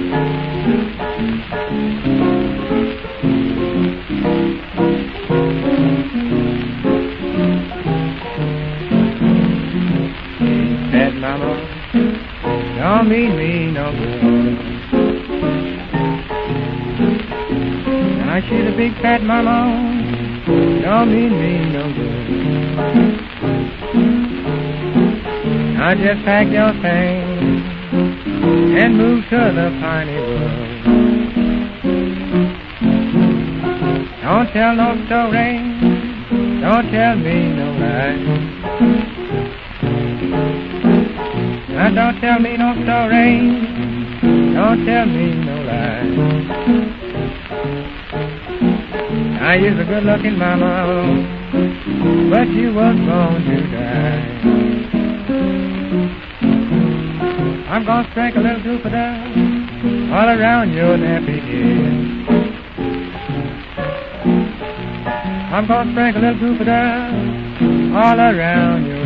Fat mama don't mean me no good. Now she's a big fat mama, don't mean me no good. Now just pack your things and move to the piney wood. Don't tell no story, don't tell me no lie. Now don't tell me no story, don't tell me no lie. Now you're a good-looking mama, but you was born to die. I'm gonna sprinkle a little Jupiter all around your nappy head. I'm gonna sprinkle a little Jupiter all around your